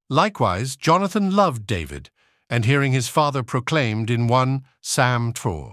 Likewise, Jonathan loved David, and hearing his father proclaimed in 1 Sam 4.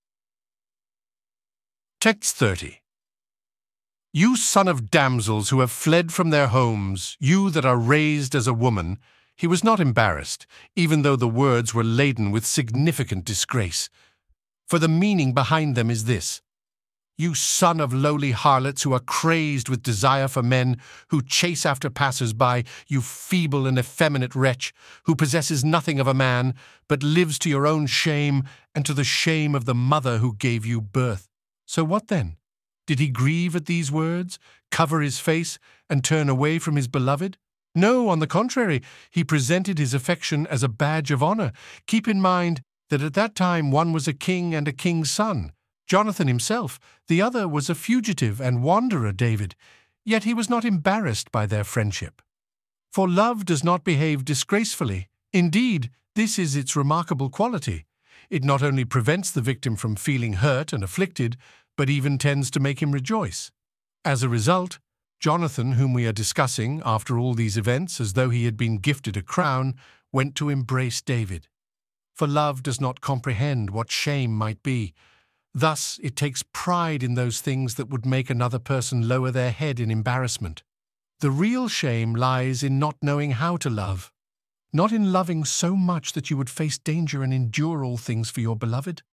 Text 30. You son of damsels who have fled from their homes, you that are raised as a woman, he was not embarrassed, even though the words were laden with significant disgrace. For the meaning behind them is this: you son of lowly harlots who are crazed with desire for men, who chase after passers-by, you feeble and effeminate wretch, who possesses nothing of a man, but lives to your own shame and to the shame of the mother who gave you birth. So what then? Did he grieve at these words, cover his face, and turn away from his beloved? No, on the contrary, he presented his affection as a badge of honor. Keep in mind that at that time one was a king and a king's son, Jonathan himself. The other was a fugitive and wanderer, David. Yet he was not embarrassed by their friendship. For love does not behave disgracefully. Indeed, this is its remarkable quality. It not only prevents the victim from feeling hurt and afflicted, but even tends to make him rejoice. As a result, Jonathan, whom we are discussing after all these events as though he had been gifted a crown, went to embrace David. For love does not comprehend what shame might be. Thus, it takes pride in those things that would make another person lower their head in embarrassment. The real shame lies in not knowing how to love, not in loving so much that you would face danger and endure all things for your beloved.